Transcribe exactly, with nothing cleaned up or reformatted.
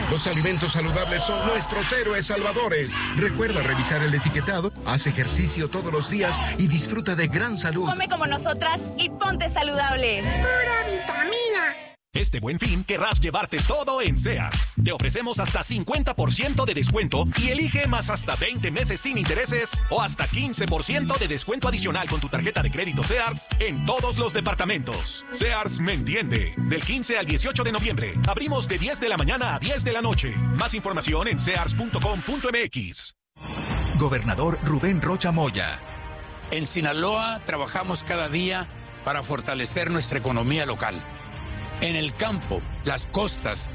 Los alimentos saludables son nuestros héroes salvadores. Recuerda revisar el etiquetado, haz ejercicio todos los días y disfruta de gran salud. Come como nosotras y ponte saludable. ¡Pura vitamina! Este Buen Fin querrás llevarte todo en Sears. Te ofrecemos hasta cincuenta por ciento de descuento y elige más hasta veinte meses sin intereses o hasta quince por ciento de descuento adicional con tu tarjeta de crédito Sears en todos los departamentos. Sears me entiende. Del quince al dieciocho de noviembre. Abrimos de diez de la mañana a diez de la noche. Más información en sears punto com punto m x. Gobernador Rubén Rocha Moya. En Sinaloa trabajamos cada día para fortalecer nuestra economía local. En el campo, las costas